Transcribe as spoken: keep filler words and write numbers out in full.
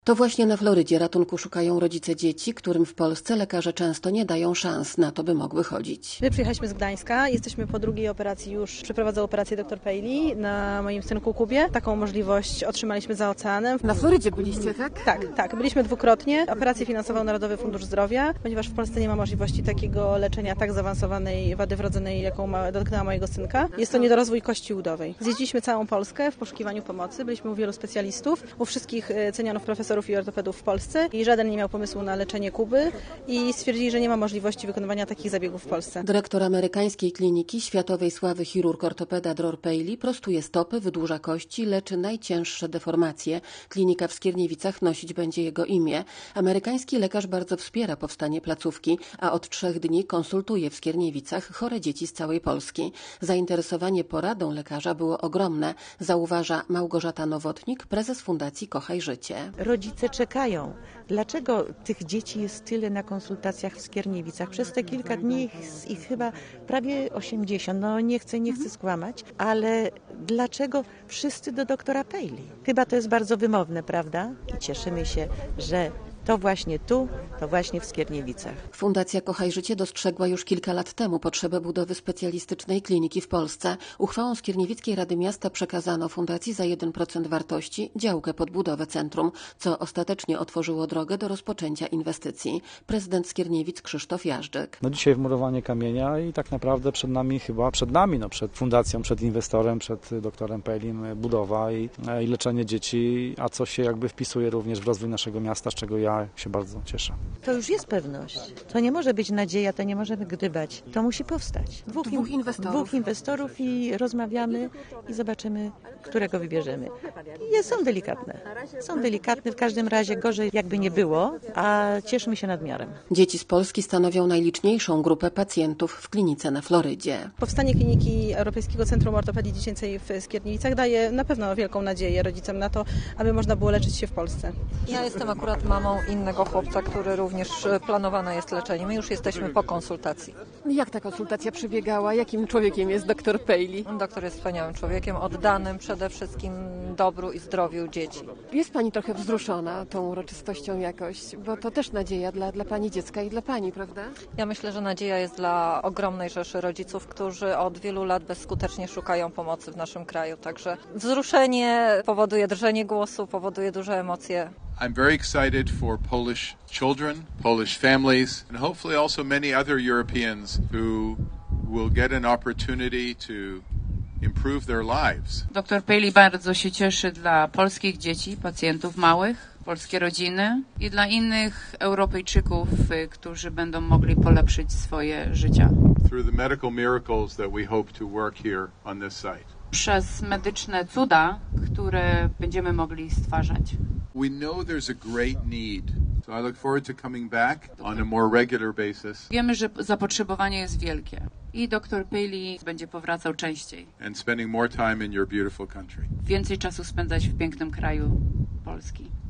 To właśnie na Florydzie ratunku szukają rodzice dzieci, którym w Polsce lekarze często nie dają szans na to, by mogły chodzić. My przyjechaliśmy z Gdańska, jesteśmy po drugiej operacji już, przeprowadzał operację dr Pejli na moim synku Kubie. Taką możliwość otrzymaliśmy za oceanem. Na Florydzie byliście, tak? Tak, tak. Byliśmy dwukrotnie. Operację finansował Narodowy Fundusz Zdrowia, ponieważ w Polsce nie ma możliwości takiego leczenia tak zaawansowanej wady wrodzonej, jaką ma, dotknęła mojego synka. Jest to niedorozwój kości udowej. Zjeździliśmy całą Polskę w poszukiwaniu pomocy. Byliśmy u wielu specjalistów, u wszystkich cenionych profesorów i ortopedów w Polsce i żaden nie miał pomysłu na leczenie Kuby i stwierdzili, że nie ma możliwości wykonywania takich zabiegów w Polsce. Dyrektor amerykańskiej kliniki światowej sławy chirurg ortopeda Dror Pejli prostuje stopy, wydłuża kości, leczy najcięższe deformacje. Klinika w Skierniewicach nosić będzie jego imię. Amerykański lekarz bardzo wspiera powstanie placówki, a od trzech dni konsultuje w Skierniewicach chore dzieci z całej Polski. Zainteresowanie poradą lekarza było ogromne, zauważa Małgorzata Nowotnik, prezes Fundacji Kochaj Życie. Rodzice czekają. Dlaczego tych dzieci jest tyle na konsultacjach w Skierniewicach? Przez te kilka dni ich, ich chyba prawie osiemdziesiąt. No nie chcę, nie chcę skłamać, ale dlaczego wszyscy do doktora Pejli? Chyba to jest bardzo wymowne, prawda? I cieszymy się, że to właśnie tu, to właśnie w Skierniewicach. Fundacja Kochaj Życie dostrzegła już kilka lat temu potrzebę budowy specjalistycznej kliniki w Polsce. Uchwałą Skierniewickiej Rady Miasta przekazano fundacji za jeden procent wartości działkę pod budowę centrum, co ostatecznie otworzyło drogę do rozpoczęcia inwestycji. Prezydent Skierniewic Krzysztof Jażdżek. No dzisiaj wmurowanie kamienia i tak naprawdę przed nami, chyba przed nami, no przed fundacją, przed inwestorem, przed doktorem Pejlim budowa i, i leczenie dzieci, a co się jakby wpisuje również w rozwój naszego miasta, z czego ja Ja się bardzo cieszę. To już jest pewność. To nie może być nadzieja, to nie możemy gdybać. To musi powstać. Dwóch, dwóch inwestorów. Dwóch inwestorów i rozmawiamy i zobaczymy, którego wybierzemy. I są delikatne. Są delikatne, w każdym razie gorzej jakby nie było, a cieszmy się nadmiarem. Dzieci z Polski stanowią najliczniejszą grupę pacjentów w klinice na Florydzie. Powstanie kliniki Europejskiego Centrum Ortopedii Dziecięcej w Skierniewicach daje na pewno wielką nadzieję rodzicom na to, aby można było leczyć się w Polsce. Ja jestem akurat mamą innego chłopca, który również planowane jest leczenie. My już jesteśmy po konsultacji. Jak ta konsultacja przebiegała? Jakim człowiekiem jest doktor Pejli? Doktor jest wspaniałym człowiekiem, oddanym przede wszystkim dobru i zdrowiu dzieci. Jest Pani trochę wzruszona tą uroczystością jakoś, bo to też nadzieja dla, dla Pani dziecka i dla Pani, prawda? Ja myślę, że nadzieja jest dla ogromnej rzeszy rodziców, którzy od wielu lat bezskutecznie szukają pomocy w naszym kraju. Także wzruszenie powoduje drżenie głosu, powoduje duże emocje. I'm very excited for Polish children, Polish families, and hopefully also many other Europeans who will get an opportunity to improve their lives. doktor Pejli bardzo się cieszy dla polskich dzieci, pacjentów małych, polskie rodziny i dla innych Europejczyków, którzy będą mogli polepszyć swoje życia. Through the medical miracles that we hope to work here on this site. Przez medyczne cuda, które będziemy mogli stwarzać. We know there's a great need, so I look forward to coming back on a more regular basis. Wiemy, że zapotrzebowanie jest wielkie i doktor Pejli będzie powracał częściej. And spending more time in your beautiful country. Więcej czasu spędzać w pięknym kraju Polski.